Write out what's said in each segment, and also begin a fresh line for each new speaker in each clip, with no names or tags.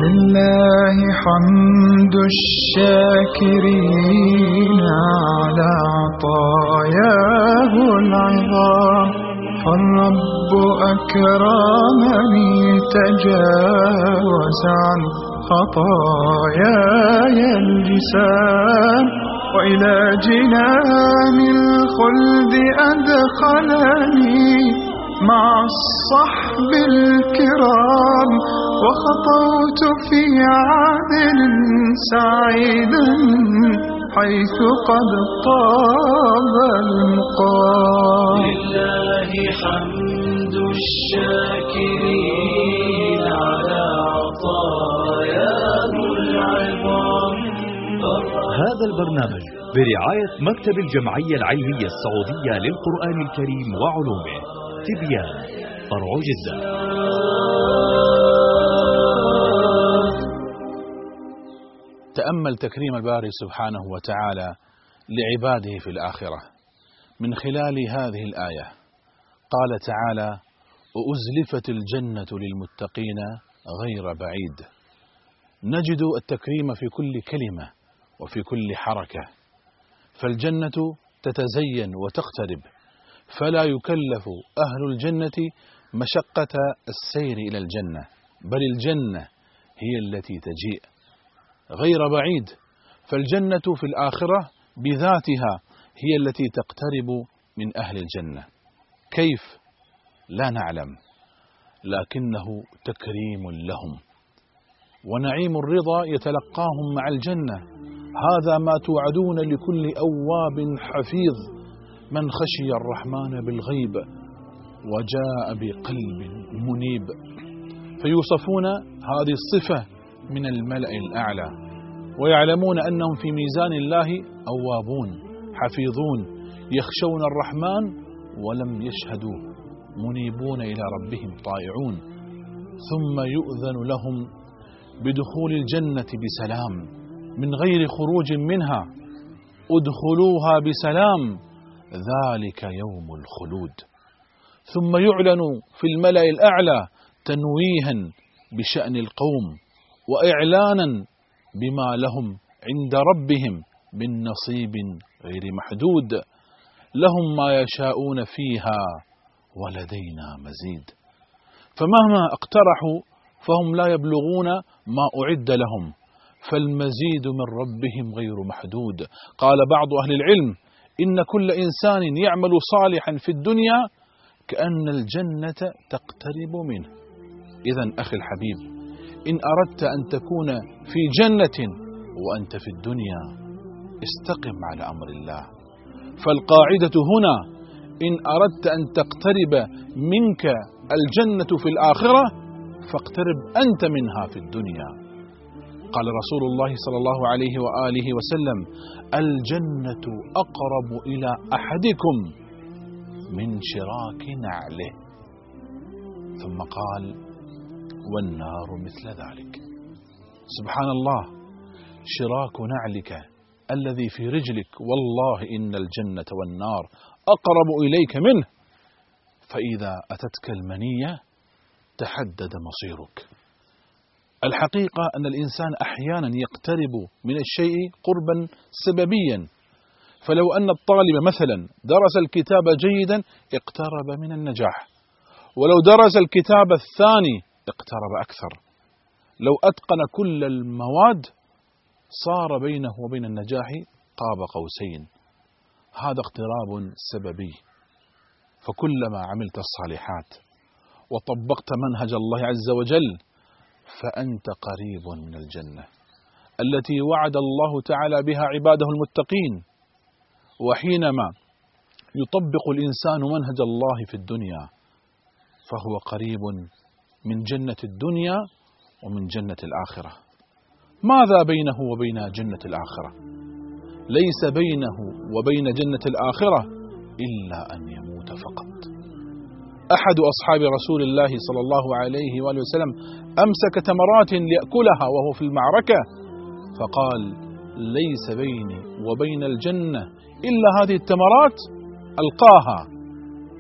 لله حمد الشاكرين على عطاياه العظام، فالرب أكرمني تجاوز عن خطاياي الجسام، وإلى جنان الخلد أدخلني مع الصحب الكرام، وخطوت في عدن سعيدا حيث قد طاب المقام.
لله حمد الشاكرين على عطاياه العظام.
هذا البرنامج برعاية مكتب الجمعية العلمية السعودية للقرآن الكريم وعلومه، تبيان، فرع جدة.
تأمل تكريم الباري سبحانه وتعالى لعباده في الآخرة من خلال هذه الآية. قال تعالى: وأزلفت الجنة للمتقين غير بعيد. نجد التكريم في كل كلمة وفي كل حركة، فالجنة تتزين وتقترب، فلا يكلف أهل الجنة مشقة السير إلى الجنة، بل الجنة هي التي تجيء. غير بعيد، فالجنة في الآخرة بذاتها هي التي تقترب من أهل الجنة. كيف؟ لا نعلم، لكنه تكريم لهم، ونعيم الرضا يتلقاهم مع الجنة. هذا ما توعدون لكل أواب حفيظ من خشي الرحمن بالغيب وجاء بقلب منيب. فيوصفون هذه الصفة من الملأ الأعلى، ويعلمون أنهم في ميزان الله أوابون حفيظون يخشون الرحمن ولم يشهدوا، منيبون إلى ربهم طائعون. ثم يؤذن لهم بدخول الجنة بسلام من غير خروج منها، ادخلوها بسلام ذلك يوم الخلود. ثم يعلن في الملأ الأعلى تنويها بشأن القوم، وإعلانا بما لهم عند ربهم من نصيب غير محدود. لهم ما يشاءون فيها ولدينا مزيد. فمهما اقترحوا فهم لا يبلغون ما أعد لهم، فالمزيد من ربهم غير محدود. قال بعض أهل العلم: إن كل إنسان يعمل صالحا في الدنيا كأن الجنة تقترب منه. إذن أخي الحبيب، إن أردت أن تكون في جنة وأنت في الدنيا استقم على أمر الله. فالقاعدة هنا: إن أردت أن تقترب منك الجنة في الآخرة فاقترب أنت منها في الدنيا. قال رسول الله صلى الله عليه وآله وسلم: الجنة أقرب إلى أحدكم من شراك نعله. ثم قال: والنار مثل ذلك. سبحان الله، شراك نعلك الذي في رجلك، والله إن الجنة والنار أقرب إليك منه. فإذا أتتك المنية تحدد مصيرك. الحقيقة أن الإنسان أحيانا يقترب من الشيء قربا سببيا، فلو أن الطالب مثلا درس الكتاب جيدا اقترب من النجاح، ولو درس الكتاب الثاني اقترب أكثر. لو أتقن كل المواد صار بينه وبين النجاح قاب قوسين. هذا اقتراب سببي. فكلما عملت الصالحات وطبقت منهج الله عز وجل فأنت قريب من الجنة التي وعد الله تعالى بها عباده المتقين. وحينما يطبق الإنسان منهج الله في الدنيا فهو قريب من جنة الدنيا ومن جنة الآخرة. ماذا بينه وبين جنة الآخرة؟ ليس بينه وبين جنة الآخرة إلا أن يموت فقط. أحد أصحاب رسول الله صلى الله عليه وآله وسلم أمسك تمرات ليأكلها وهو في المعركة، فقال: ليس بيني وبين الجنة إلا هذه التمرات، ألقاها،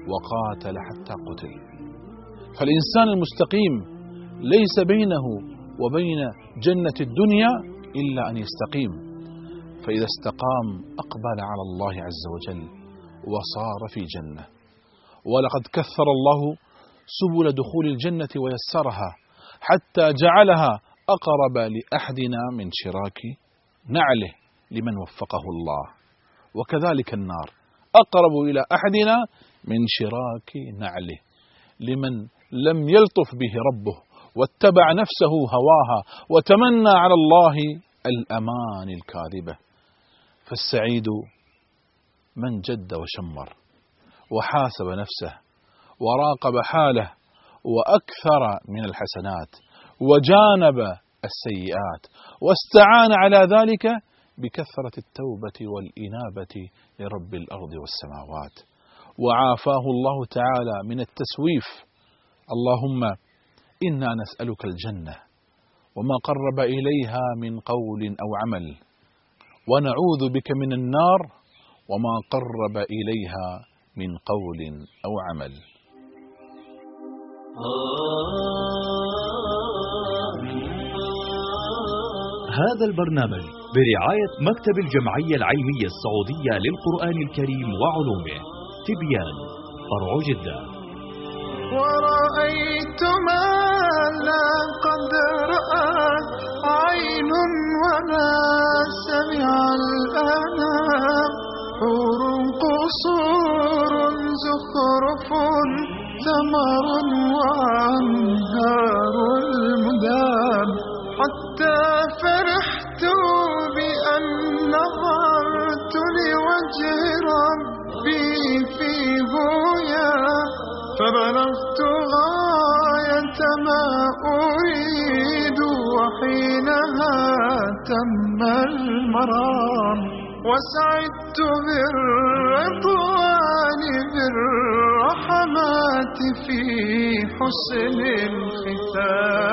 وقاتل حتى قتل. فالإنسان المستقيم ليس بينه وبين جنة الدنيا إلا أن يستقيم، فإذا استقام أقبل على الله عز وجل وصار في جنة. ولقد كثر الله سبل دخول الجنة ويسرها حتى جعلها أقرب لأحدنا من شراك نعله لمن وفقه الله، وكذلك النار أقرب إلى أحدنا من شراك نعله لمن لم يلطف به ربه واتبع نفسه هواها وتمنى على الله الأمان الكاذبة. فالسعيد من جد وشمر وحاسب نفسه وراقب حاله وأكثر من الحسنات وجانب السيئات، واستعان على ذلك بكثرة التوبة والإنابة لرب الأرض والسماوات، وعافاه الله تعالى من التسويف. اللهم إنا نسألك الجنة وما قرب إليها من قول أو عمل، ونعوذ بك من النار وما قرب إليها من قول أو عمل.
هذا البرنامج برعاية مكتب الجمعية العلمية السعودية للقرآن الكريم وعلومه، تبيان، فرع جدة.
ورأيت ما لا قد رأت عين ولا سمع الأنام، حور قصور زخرف ثمر وأنهار المدام، حتى فرحت بأن نظرت لوجه ربي في بويا، فبلغت غاية ما أريد وحينها تم المرام، وسعدت بالرضوان بالرحمات في حسن الختام.